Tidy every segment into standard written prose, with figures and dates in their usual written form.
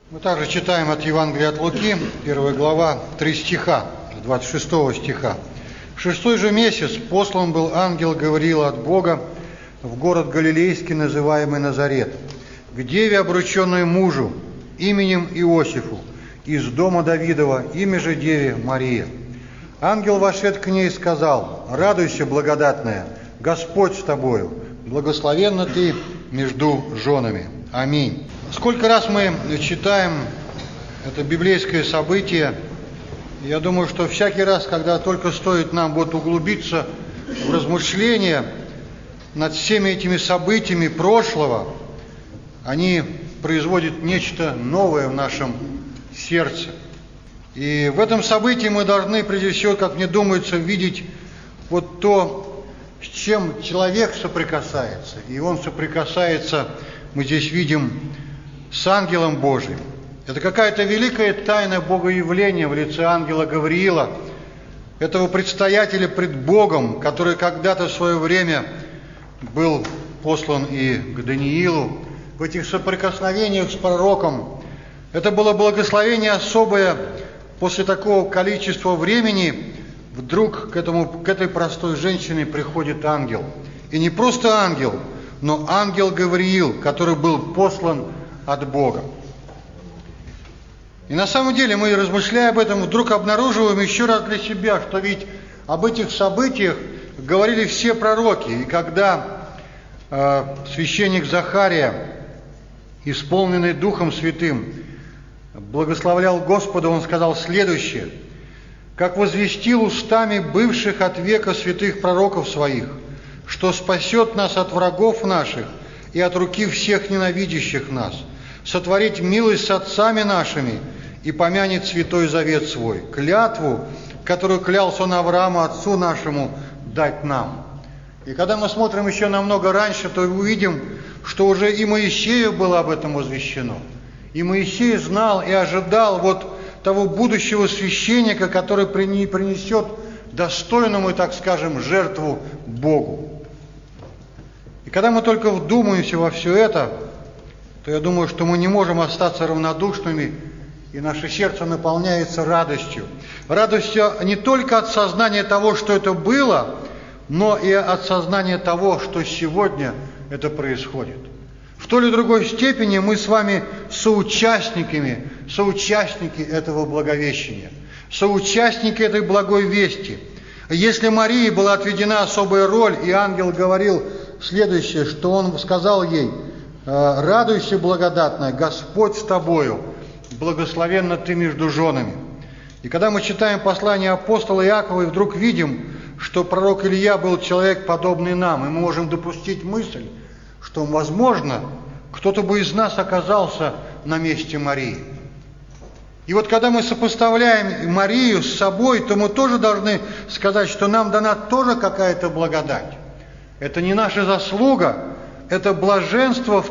Мы также читаем от Евангелия от Луки, 1 глава, 3 стиха, 26 стиха. «В 6-й же месяц послан был ангел Гавриила от Бога в город Галилейский, называемый Назарет, к деве, обрученной мужу, именем Иосифу, из дома Давидова, имя же деве Мария. Ангел вошед к ней и сказал: „Радуйся, благодатная, Господь с тобою, благословенна ты между женами“. Аминь. Сколько раз мы читаем это библейское событие, я думаю, что всякий раз, когда только стоит нам углубиться в размышления над всеми этими событиями прошлого, они производят нечто новое в нашем сердце. И в этом событии мы должны, прежде всего, как мне думается, видеть то, с чем человек соприкасается. И он соприкасается, мы здесь видим, с ангелом Божиим. Это какая-то великая тайна богоявления в лице ангела Гавриила, этого предстоятеля пред Богом, который когда-то в свое время был послан и к Даниилу. В этих соприкосновениях с пророком это было благословение особое. После такого количества времени вдруг к этой простой женщине приходит ангел. И не просто ангел, но ангел Гавриил, который был послан от Бога. И на самом деле мы, размышляя об этом, вдруг обнаруживаем еще раз для себя, что ведь об этих событиях говорили все пророки. И когда священник Захария, исполненный Духом Святым, благословлял Господа, он сказал следующее: «Как возвестил устами бывших от века святых пророков своих, что спасет нас от врагов наших и от руки всех ненавидящих нас, сотворить милость с отцами нашими и помянет святой завет свой, клятву, которую клялся он Аврааму, отцу нашему, дать нам». И когда мы смотрим еще намного раньше, то увидим, что уже и Моисею было об этом возвещено. И Моисей знал и ожидал того будущего священника, который принесет достойную, так скажем, жертву Богу. И когда мы только вдумаемся во все это, то я думаю, что мы не можем остаться равнодушными, и наше сердце наполняется радостью. Радостью не только от сознания того, что это было, но и от сознания того, что сегодня это происходит. В той или другой степени мы с вами соучастники этого благовещения, соучастники этой благой вести. Если Марии была отведена особая роль, и ангел говорил следующее, что он сказал ей: «Радуйся, благодатная, Господь с тобою, благословенна ты между женами». И когда мы читаем послание апостола Иакова, и вдруг видим, что пророк Илья был человек, подобный нам, и мы можем допустить мысль, что, возможно, кто-то бы из нас оказался на месте Марии. И когда мы сопоставляем Марию с собой, то мы тоже должны сказать, что нам дана тоже какая-то благодать. Это не наша заслуга, это блаженство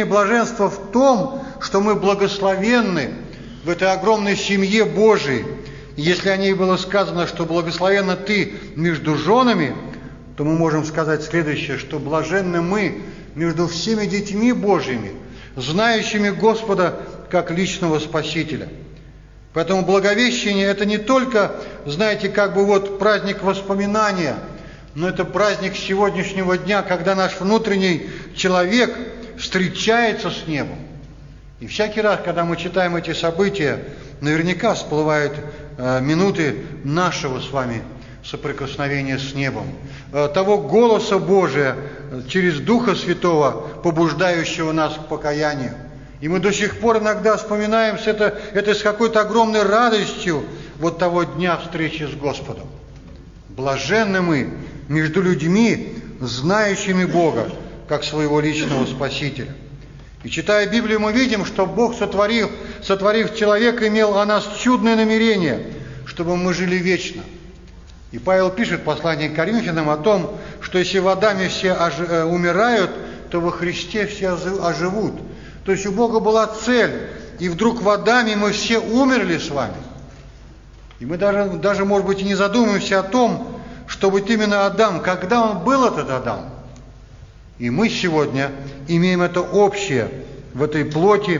в том, что мы благословенны в этой огромной семье Божией. И если о ней было сказано, что благословенна ты между женами, то мы можем сказать следующее, что блаженны мы между всеми детьми Божьими, знающими Господа как личного Спасителя. Поэтому благовещение – это не только, праздник воспоминания, но это праздник сегодняшнего дня, когда наш внутренний человек встречается с небом. И всякий раз, когда мы читаем эти события, наверняка всплывают минуты нашего с вами соприкосновения с небом, того голоса Божия через Духа Святого, побуждающего нас к покаянию. И мы до сих пор иногда вспоминаем это с какой-то огромной радостью того дня встречи с Господом. Блаженны мы между людьми, знающими Бога как своего личного Спасителя. И читая Библию, мы видим, что Бог, сотворив человека, имел о нас чудное намерение, чтобы мы жили вечно. И Павел пишет в послании к Коринфянам о том, что если в Адаме все умирают, то во Христе все оживут. То есть у Бога была цель, и вдруг в Адаме мы все умерли с вами. И мы даже, может быть, и не задумываемся о том, что именно Адам, когда он был этот Адам. И мы сегодня имеем это общее в этой плоти,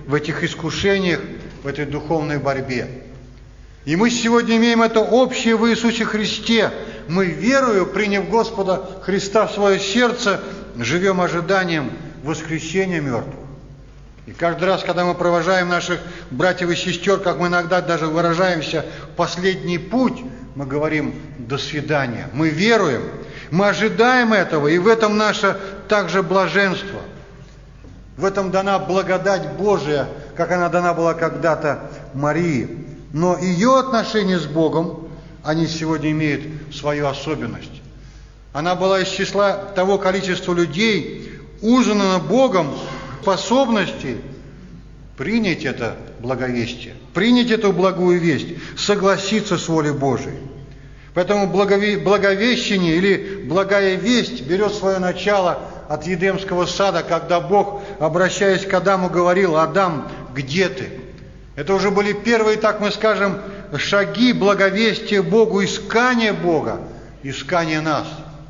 в этих искушениях, в этой духовной борьбе. И мы сегодня имеем это общее в Иисусе Христе. Мы, верою, приняв Господа Христа в свое сердце, живем ожиданием воскресения мертвых. И каждый раз, когда мы провожаем наших братьев и сестер, как мы иногда даже выражаемся, в последний путь, мы говорим «до свидания». Мы веруем, мы ожидаем этого, и в этом наше также блаженство. В этом дана благодать Божия, как она дана была когда-то Марии. Но ее отношения с Богом, они сегодня имеют свою особенность. Она была из числа того количества людей, узнана Богом, способности принять это благовестие, принять эту благую весть, согласиться с волей Божией. Поэтому благовещение или благая весть берет свое начало от Едемского сада, когда Бог, обращаясь к Адаму, говорил: «Адам, где ты?» Это уже были первые, так мы скажем, шаги благовестия Богу, искания Бога, искания нас.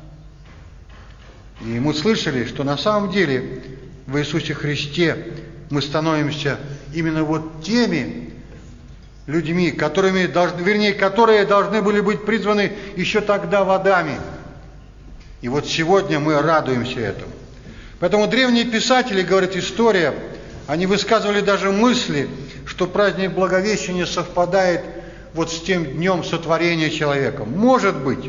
И мы слышали, что на самом деле в Иисусе Христе мы становимся именно вот теми людьми, которые должны были быть призваны еще тогда в Адаме. И вот сегодня мы радуемся этому. Поэтому древние писатели, говорит история, они высказывали даже мысли, что праздник Благовещения совпадает вот с тем днем сотворения человека. Может быть,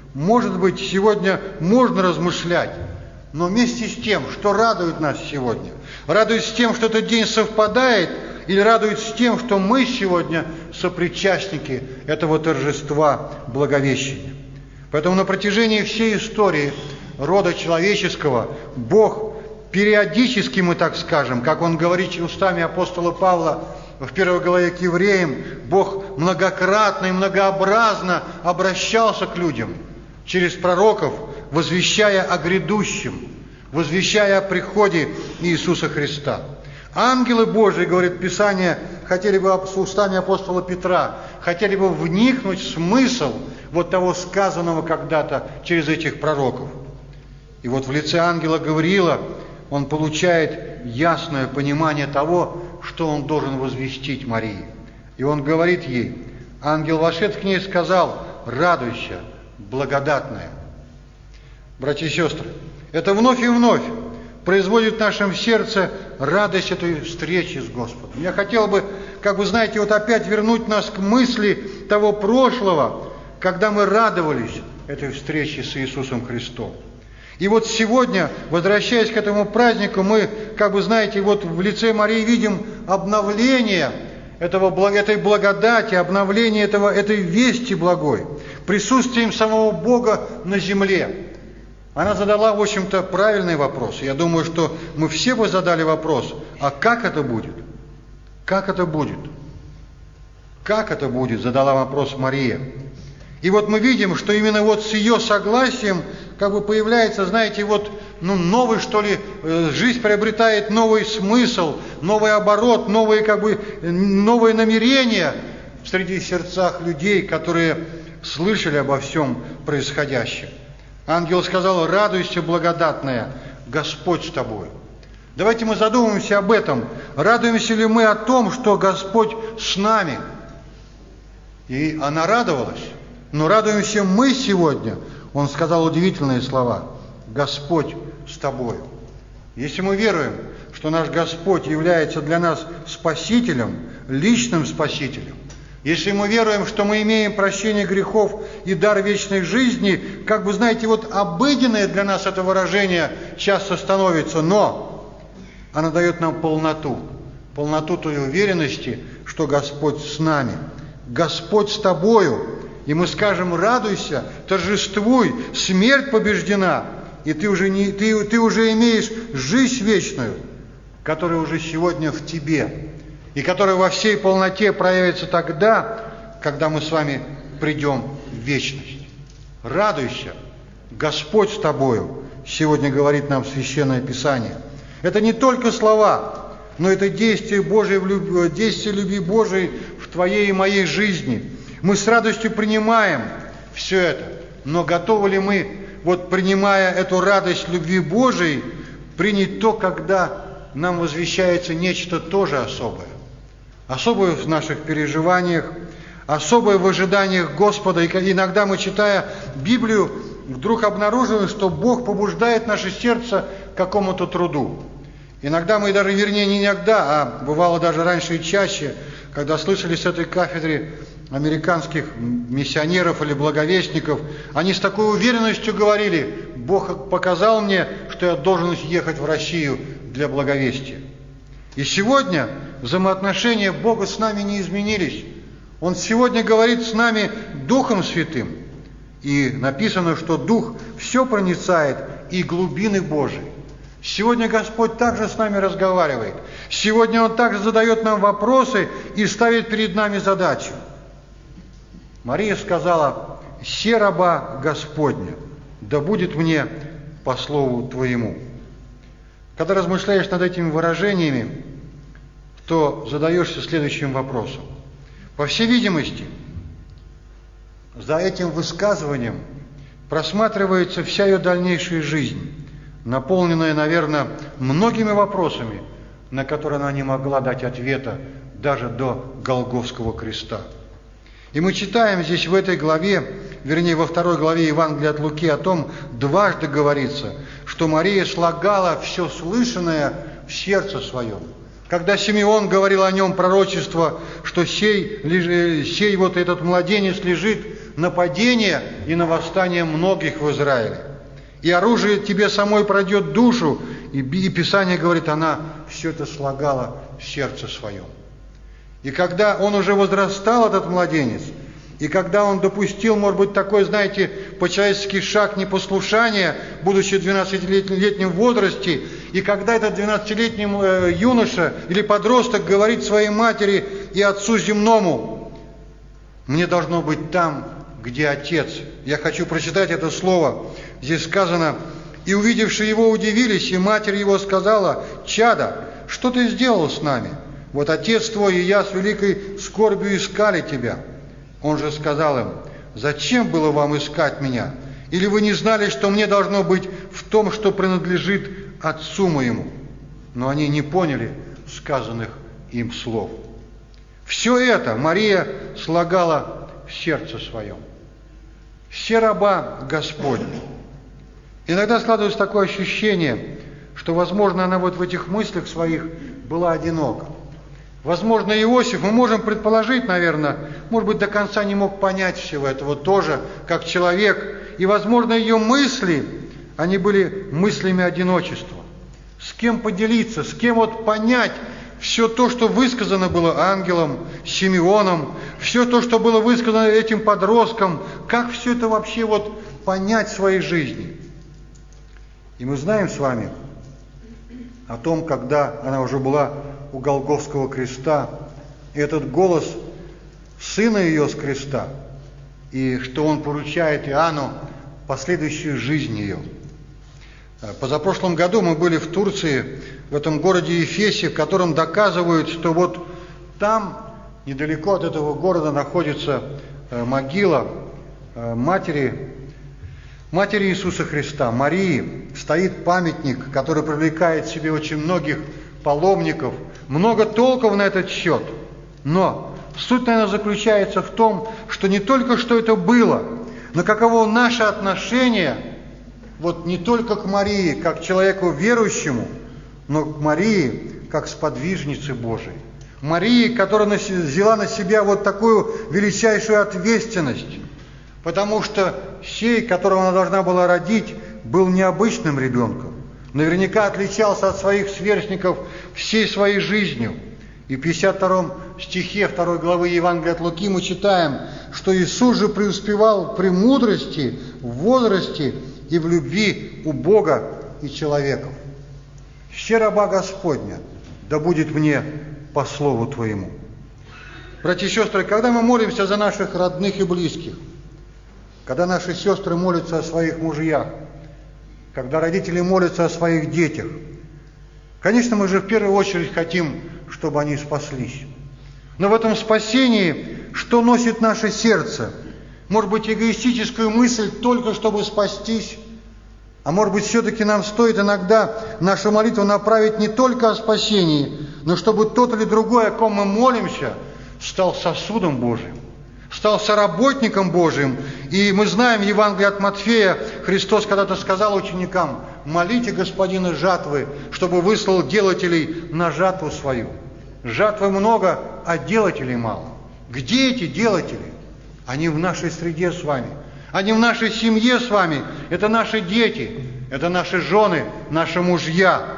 сегодня можно размышлять, но вместе с тем, что радует нас сегодня, радует с тем, что этот день совпадает, или радует с тем, что мы сегодня сопричастники этого торжества Благовещения. Поэтому на протяжении всей истории рода человеческого Бог периодически, мы так скажем, как он говорит устами апостола Павла в 1 главе к евреям, Бог многократно и многообразно обращался к людям через пророков, возвещая о грядущем, возвещая о приходе Иисуса Христа. Ангелы Божии, говорит Писание, хотели бы устами апостола Петра, хотели бы вникнуть в смысл вот того сказанного когда-то через этих пророков. И вот в лице ангела Гавриила он получает ясное понимание того, что он должен возвестить Марии. И он говорит ей: ангел, вошед к ней, сказал: радуйся, благодатная. Братья и сестры, это вновь и вновь производит в нашем сердце радость этой встречи с Господом. Я хотел бы, как вы знаете, вот опять вернуть нас к мысли того прошлого, когда мы радовались этой встрече с Иисусом Христом. И вот сегодня, возвращаясь к этому празднику, мы, как вы знаете, вот в лице Марии видим обновление этой благодати, обновление этой вести благой, присутствием самого Бога на земле. Она задала, в общем-то, правильный вопрос. Я думаю, что мы все бы задали вопрос: а как это будет? Как это будет? Как это будет? Задала вопрос Мария. И вот мы видим, что именно вот с ее согласием как бы появляется, знаете, вот, новый, что ли, жизнь приобретает новый смысл, новый оборот, новые намерения среди сердцах людей, которые слышали обо всем происходящем. Ангел сказал: радуйся, благодатная, Господь с тобой. Давайте мы задумаемся об этом. Радуемся ли мы о том, что Господь с нами? И она радовалась. Но радуемся мы сегодня. Он сказал удивительные слова: Господь с тобою. Если мы веруем, что наш Господь является для нас Спасителем, личным Спасителем, если мы веруем, что мы имеем прощение грехов и дар вечной жизни, как бы, знаете, вот обыденное для нас это выражение часто становится, но оно дает нам полноту той уверенности, что Господь с нами, Господь с тобою. И мы скажем: радуйся, торжествуй, смерть побеждена, и ты уже имеешь жизнь вечную, которая уже сегодня в тебе, и которая во всей полноте проявится тогда, когда мы с вами придем в вечность. Радуйся, Господь с тобою, сегодня говорит нам Священное Писание. Это не только слова, но это действие любви Божией в твоей и моей жизни. Мы с радостью принимаем все это, но готовы ли мы, вот принимая эту радость любви Божией, принять то, когда нам возвещается нечто тоже особое. Особое в наших переживаниях, особое в ожиданиях Господа. И иногда мы, читая Библию, вдруг обнаруживаем, что Бог побуждает наше сердце к какому-то труду. Иногда мы даже, вернее, не иногда, а бывало даже раньше и чаще, когда слышали с этой кафедры американских миссионеров или благовестников, они с такой уверенностью говорили: Бог показал мне, что я должен ехать в Россию для благовестия. И сегодня взаимоотношения Бога с нами не изменились. Он сегодня говорит с нами Духом Святым. И написано, что Дух все проницает и глубины Божии. Сегодня Господь также с нами разговаривает. Сегодня Он также задает нам вопросы и ставит перед нами задачу. Мария сказала: «Се раба Господня, да будет мне по слову Твоему». Когда размышляешь над этими выражениями, то задаешься следующим вопросом. По всей видимости, за этим высказыванием просматривается вся ее дальнейшая жизнь, наполненная, наверное, многими вопросами, на которые она не могла дать ответа даже до Голгофского креста. И мы читаем здесь в этой главе, вернее, во 2 главе Евангелия от Луки о том, дважды говорится, что Мария слагала все слышанное в сердце своем. Когда Симеон говорил о нем пророчество, что сей вот этот младенец лежит на падение и на восстание многих в Израиле. И оружие тебе самой пройдет душу. И Писание говорит, она все это слагала в сердце своем. И когда он уже возрастал, этот младенец, и когда он допустил, может быть, такой, знаете, по-человечески шаг непослушания, будучи в 12-летнем возрасте, и когда этот 12-летний юноша или подросток говорит своей матери и отцу земному: «Мне должно быть там, где Отец». Я хочу прочитать это слово. Здесь сказано: «И увидевшие его удивились, и матерь его сказала: Чадо, что ты сделал с нами? Вот отец твой и я с великой скорбью искали тебя». Он же сказал им: «Зачем было вам искать меня? Или вы не знали, что мне должно быть в том, что принадлежит отцу моему?» Но они не поняли сказанных им слов. Все это Мария слагала в сердце своем. «Се раба Господня». Иногда складывается такое ощущение, что, возможно, она вот в этих мыслях своих была одинока. Возможно, Иосиф, мы можем предположить, наверное, может быть, до конца не мог понять всего этого тоже, как человек. И, возможно, ее мысли, они были мыслями одиночества. С кем поделиться, с кем вот понять все то, что высказано было ангелом, Симеоном, все то, что было высказано этим подростком, как все это вообще вот понять в своей жизни. И мы знаем с вами о том, когда она уже была у Голгофского креста, и этот голос сына ее с креста, и что он поручает Иоанну последующую жизнь ее. Позапрошлом году мы были в Турции, в этом городе Ефесе, в котором доказывают, что вот там, недалеко от этого города, находится могила матери Иисуса Христа, Марии. Стоит памятник, который привлекает к себе очень многих паломников. Много толков на этот счет. Но суть, наверное, заключается в том, что не только что это было, но каково наше отношение вот не только к Марии, как к человеку верующему, но к Марии, как сподвижнице Божией. Марии, которая взяла на себя вот такую величайшую ответственность, потому что сей, которого она должна была родить, был необычным ребенком. Наверняка отличался от своих сверстников всей своей жизнью. И в 52 стихе 2 главы Евангелия от Луки мы читаем, что Иисус же преуспевал при мудрости, в возрасте и в любви у Бога и человеков. «Се раба Господня, да будет мне по слову Твоему». Братья и сестры, когда мы молимся за наших родных и близких, когда наши сестры молятся о своих мужьях, когда родители молятся о своих детях, конечно, мы же в первую очередь хотим, чтобы они спаслись. Но в этом спасении что носит наше сердце? Может быть, эгоистическую мысль только чтобы спастись? А может быть, все-таки нам стоит иногда нашу молитву направить не только о спасении, но чтобы тот или другой, о ком мы молимся, стал сосудом Божьим, стал соработником Божьим. И мы знаем в Евангелии от Матфея, Христос когда-то сказал ученикам: молите Господина жатвы, чтобы выслал делателей на жатву свою. Жатвы много, а делателей мало. Где эти делатели? Они в нашей среде с вами. Они в нашей семье с вами. Это наши дети, это наши жены, наши мужья.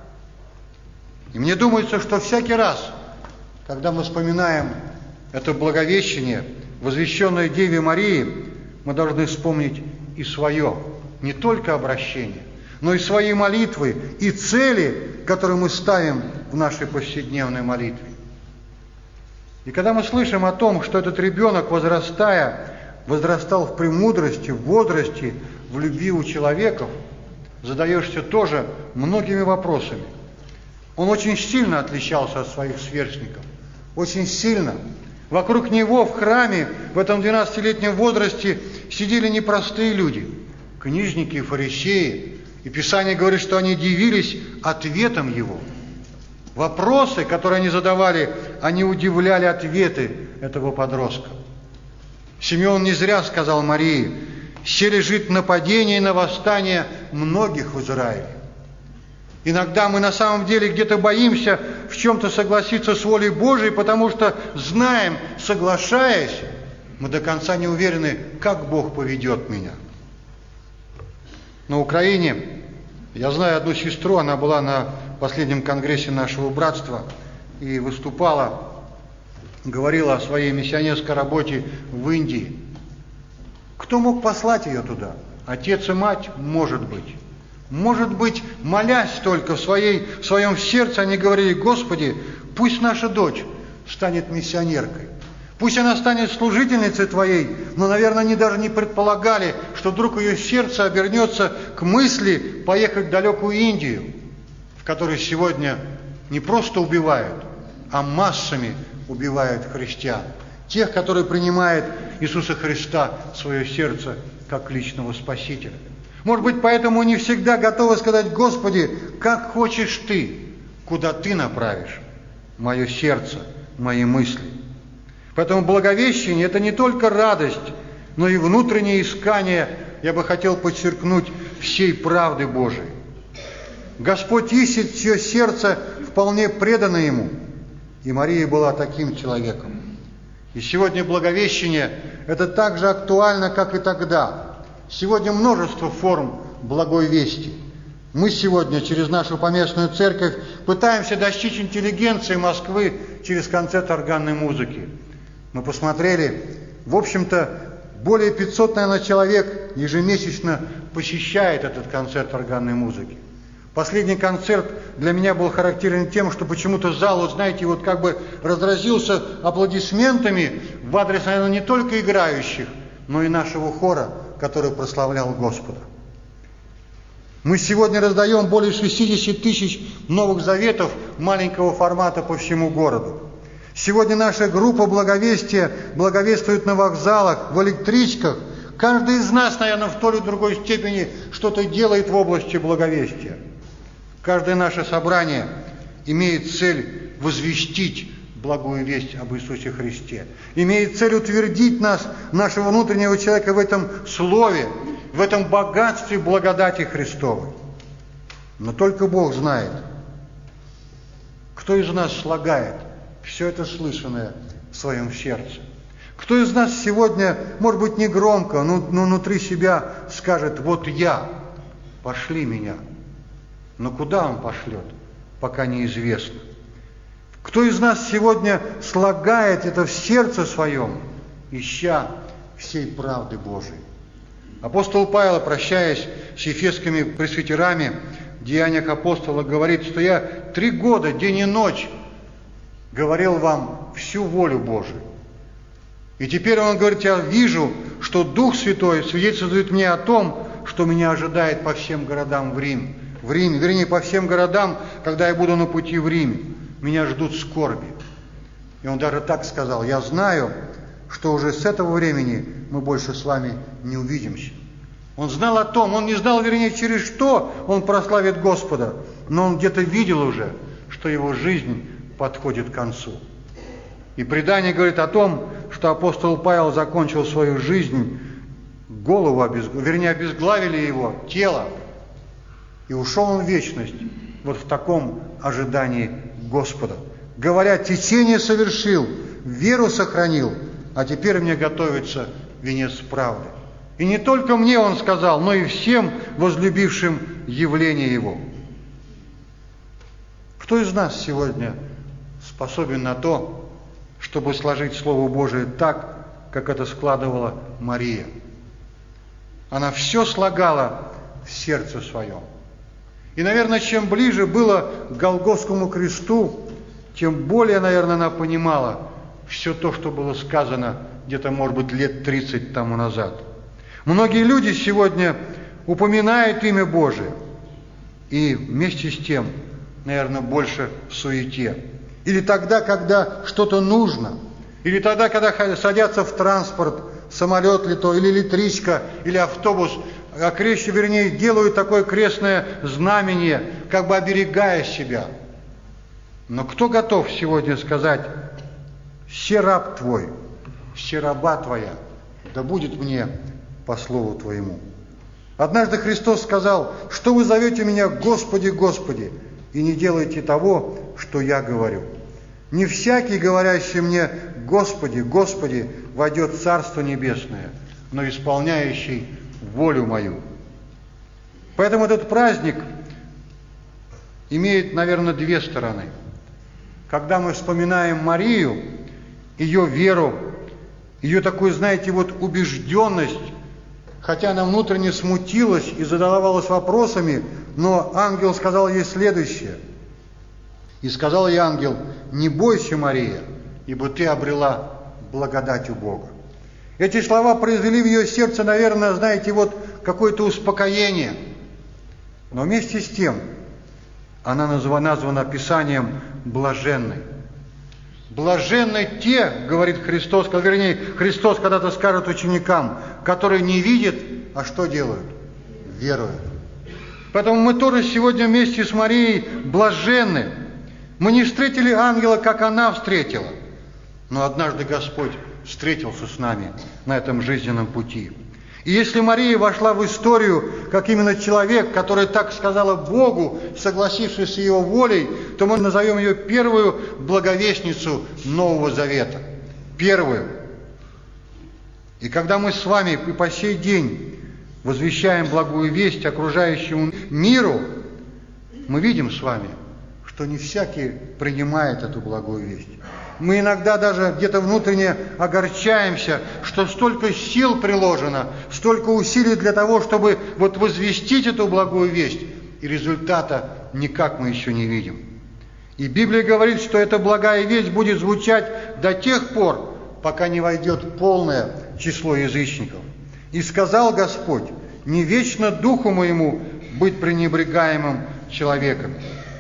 И мне думается, что всякий раз, когда мы вспоминаем это благовещение, возвещенное Деве Марии, мы должны вспомнить и свое, не только обращение, но и свои молитвы, и цели, которые мы ставим в нашей повседневной молитве. И когда мы слышим о том, что этот ребенок, возрастал в премудрости, в возрасте, в любви у человеков, задаешься тоже многими вопросами. Он очень сильно отличался от своих сверстников, очень сильно. Вокруг него в храме в этом 12-летнем возрасте сидели непростые люди, книжники и фарисеи. И Писание говорит, что они дивились ответом его. Вопросы, которые они задавали, они удивляли ответы этого подростка. Симеон не зря сказал Марии: «Се лежит нападение и на восстание многих в Израиле». Иногда мы на самом деле где-то боимся в чем-то согласиться с волей Божией, потому что знаем, соглашаясь, мы до конца не уверены, как Бог поведет меня. На Украине я знаю одну сестру, она была на последнем конгрессе нашего братства и выступала, говорила о своей миссионерской работе в Индии. Кто мог послать ее туда? Отец и мать? Может быть. Может быть, молясь только в своем сердце, они говорили: Господи, пусть наша дочь станет миссионеркой. Пусть она станет служительницей Твоей, но, наверное, они даже не предполагали, что вдруг ее сердце обернется к мысли поехать в далекую Индию, в которой сегодня не просто убивают, а массами убивают христиан. Тех, которые принимают Иисуса Христа в свое сердце как личного Спасителя. Может быть, поэтому не всегда готовы сказать: Господи, как хочешь Ты, куда Ты направишь мое сердце, мои мысли. Поэтому благовещение – это не только радость, но и внутреннее искание, я бы хотел подчеркнуть, всей правды Божией. Господь ищет, чье сердце вполне предано Ему. И Мария была таким человеком. И сегодня благовещение – это так же актуально, как и тогда. Сегодня множество форм благой вести. Мы сегодня через нашу поместную церковь пытаемся достичь интеллигенции Москвы через концерт органной музыки. Мы посмотрели, в общем-то, более 500, наверное, человек ежемесячно посещает этот концерт органной музыки. Последний концерт для меня был характерен тем, что почему-то зал, вот знаете, вот как бы разразился аплодисментами в адрес, наверное, не только играющих, но и нашего хора, который прославлял Господа. Мы сегодня раздаем более 60 тысяч новых заветов маленького формата по всему городу. Сегодня наша группа благовестия благовествует на вокзалах, в электричках. Каждый из нас, наверное, в той или другой степени что-то делает в области благовестия. Каждое наше собрание имеет цель возвестить благую весть об Иисусе Христе. Имеет цель утвердить нас, нашего внутреннего человека, в этом слове, в этом богатстве благодати Христовой. Но только Бог знает, кто из нас слагает все это слышанное в своем сердце. Кто из нас сегодня, может быть, не громко, но внутри себя скажет: вот я, пошли меня. Но куда Он пошлет, пока неизвестно. Кто из нас сегодня слагает это в сердце своем, ища всей правды Божией? Апостол Павел, прощаясь с ефесскими пресвитерами, в Деяниях апостола говорит, что я 3 года, день и ночь, говорил вам всю волю Божию. И теперь он говорит: я вижу, что Дух Святой свидетельствует мне о том, что меня ожидает по всем городам в Риме, вернее, по всем городам, когда я буду на пути в Риме. Меня ждут скорби. И он даже так сказал: я знаю, что уже с этого времени мы больше с вами не увидимся. Он знал о том, он не знал, вернее, через что он прославит Господа, но он где-то видел уже, что его жизнь подходит к концу. И предание говорит о том, что апостол Павел закончил свою жизнь, голову обезглавили его, тело, и ушел он в вечность вот в таком ожидании Господа. Говоря, течение совершил, веру сохранил, а теперь мне готовится венец правды. И не только мне он сказал, но и всем возлюбившим явление его. Кто из нас сегодня способен на то, чтобы сложить Слово Божие так, как это складывала Мария? Она все слагала в сердце своем. И, наверное, чем ближе было к Голгофскому кресту, тем более, наверное, она понимала все то, что было сказано где-то, может быть, лет 30 тому назад. Многие люди сегодня упоминают имя Божие, и вместе с тем, наверное, больше в суете. Или тогда, когда что-то нужно, или тогда, когда садятся в транспорт, самолет ли то, или электричка, или автобус, делают такое крестное знамение, как бы оберегая себя. Но кто готов сегодня сказать: «Се раб твой, се раба твоя, да будет мне по слову твоему». Однажды Христос сказал: «Что вы зовете меня, Господи, Господи, и не делаете того, что я говорю? Не всякий, говорящий мне, Господи, Господи, войдет в Царство Небесное, но исполняющий волю мою». Поэтому этот праздник имеет, наверное, две стороны. Когда мы вспоминаем Марию, ее веру, ее такую, знаете, вот убежденность, хотя она внутренне смутилась и задавалась вопросами, но ангел сказал ей следующее. И сказал ей ангел: «Не бойся, Мария, ибо ты обрела благодать у Бога». Эти слова произвели в ее сердце, наверное, знаете, вот какое-то успокоение. Но вместе с тем она названа Писанием блаженной. Блаженны те, говорит Христос, Христос когда-то скажет ученикам, которые не видят, а что делают? Веруют. Поэтому мы тоже сегодня вместе с Марией блаженны. Мы не встретили ангела, как она встретила, но однажды Господь встретился с нами на этом жизненном пути. И если Мария вошла в историю как именно человек, который так сказала Богу, согласившись с Его волей, то мы назовем ее первую благовестницу Нового Завета. Первую. И когда мы с вами и по сей день возвещаем благую весть окружающему миру, мы видим с вами, что не всякий принимает эту благую весть. Мы иногда даже где-то внутренне огорчаемся, что столько сил приложено, столько усилий для того, чтобы вот возвестить эту благую весть, и результата никак мы еще не видим. И Библия говорит, что эта благая весть будет звучать до тех пор, пока не войдет полное число язычников. И сказал Господь: «Не вечно духу моему быть пренебрегаемым человеком».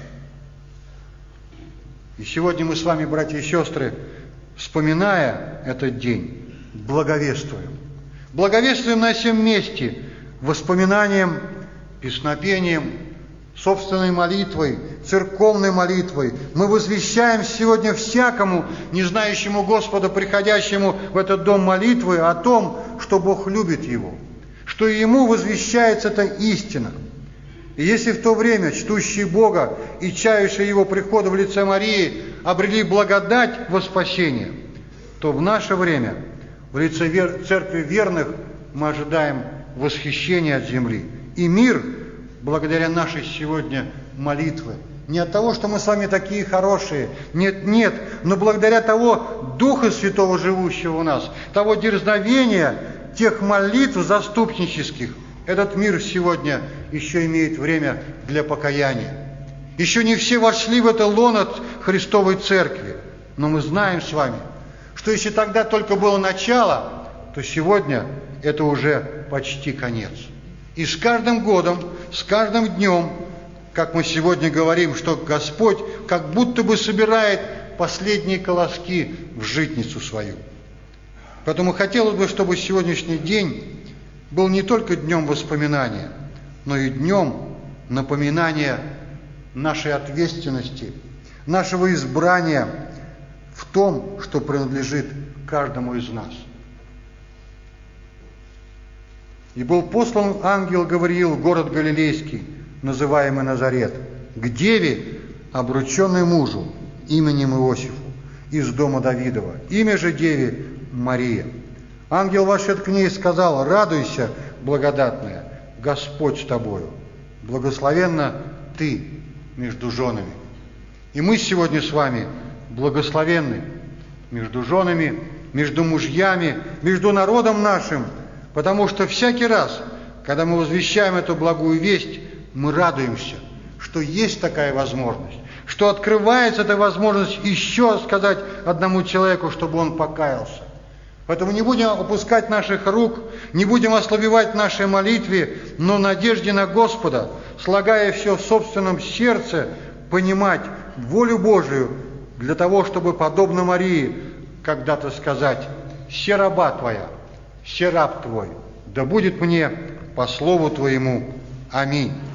И сегодня мы с вами, братья и сестры, вспоминая этот день, благовествуем. Благовествуем на всем месте воспоминанием, песнопением, собственной молитвой, церковной молитвой. Мы возвещаем сегодня всякому, не знающему Господа, приходящему в этот дом молитвы, о том, что Бог любит его, что ему возвещается эта истина. И если в то время чтущие Бога и чающие Его прихода в лице Марии обрели благодать во спасение, то в наше время в лице церкви верных мы ожидаем восхищения от земли. И мир, благодаря нашей сегодня молитве, не от того, что мы с вами такие хорошие, нет, но благодаря того Духа Святого, живущего у нас, того дерзновения, тех молитв заступнических, этот мир сегодня еще имеет время для покаяния. Еще не все вошли в это лоно Христовой Церкви, но мы знаем с вами, что если тогда только было начало, то сегодня это уже почти конец. И с каждым годом, с каждым днем, как мы сегодня говорим, что Господь как будто бы собирает последние колоски в житницу свою. Поэтому хотелось бы, чтобы сегодняшний день был не только днем воспоминания, но и днем напоминания нашей ответственности, нашего избрания в том, что принадлежит каждому из нас. И был послан ангел Гавриил в город Галилейский, называемый Назарет, к деве, обрученной мужу, именем Иосифу, из дома Давидова. Имя же деве Мария. Ангел вошед к ней и сказал: «Радуйся, благодатная, Господь с тобою, благословенна ты между женами». И мы сегодня с вами благословенны между женами, между мужьями, между народом нашим, потому что всякий раз, когда мы возвещаем эту благую весть, мы радуемся, что есть такая возможность, что открывается эта возможность еще сказать одному человеку, чтобы он покаялся. Поэтому не будем опускать наших рук, не будем ослабевать в нашей молитве, но в надежде на Господа, слагая все в собственном сердце, понимать волю Божию для того, чтобы, подобно Марии, когда-то сказать: «Се раба твоя, се раб твой, да будет мне по слову твоему. Аминь».